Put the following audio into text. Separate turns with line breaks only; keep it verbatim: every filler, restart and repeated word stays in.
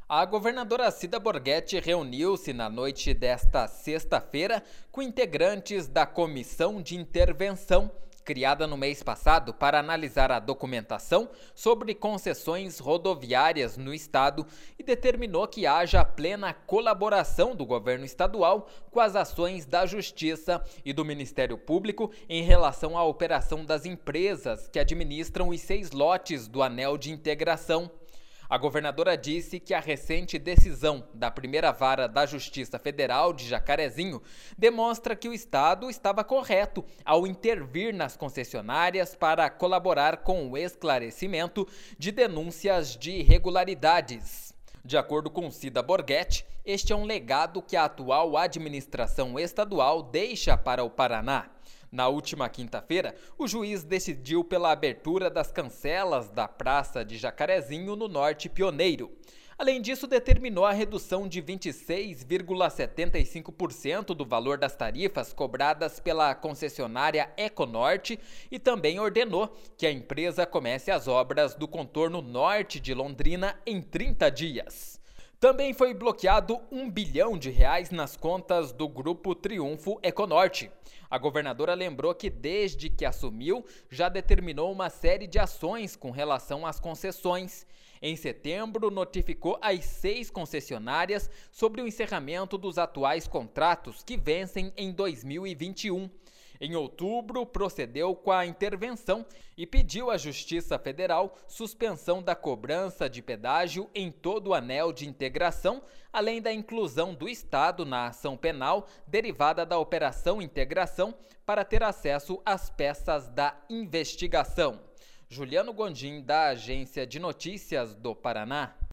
A governadora Cida Borghetti reuniu-se na noite desta sexta-feira com integrantes da Comissão de Intervenção, criada no mês passado para analisar a documentação sobre concessões rodoviárias no estado e determinou que haja plena colaboração do governo estadual com as ações da Justiça e do Ministério Público em relação à operação das empresas que administram os seis lotes do Anel de Integração. A governadora disse que a recente decisão da primeira vara da Justiça Federal de Jacarezinho demonstra que o estado estava correto ao intervir nas concessionárias para colaborar com o esclarecimento de denúncias de irregularidades. De acordo com Cida Borghetti, este é um legado que a atual administração estadual deixa para o Paraná. Na última quinta-feira, o juiz decidiu pela abertura das cancelas da Praça de Jacarezinho no Norte Pioneiro. Além disso, determinou a redução de vinte e seis vírgula setenta e cinco por cento do valor das tarifas cobradas pela concessionária Econorte e também ordenou que a empresa comece as obras do contorno norte de Londrina em trinta dias. Também foi bloqueado um bilhão de reais nas contas do Grupo Triunfo Econorte. A governadora lembrou que desde que assumiu, já determinou uma série de ações com relação às concessões. Em setembro, notificou as seis concessionárias sobre o encerramento dos atuais contratos que vencem em dois mil e vinte e um. Em outubro, procedeu com a intervenção e pediu à Justiça Federal suspensão da cobrança de pedágio em todo o anel de integração, além da inclusão do Estado na ação penal derivada da Operação Integração para ter acesso às peças da investigação. Juliano Gondim, da Agência de Notícias do Paraná.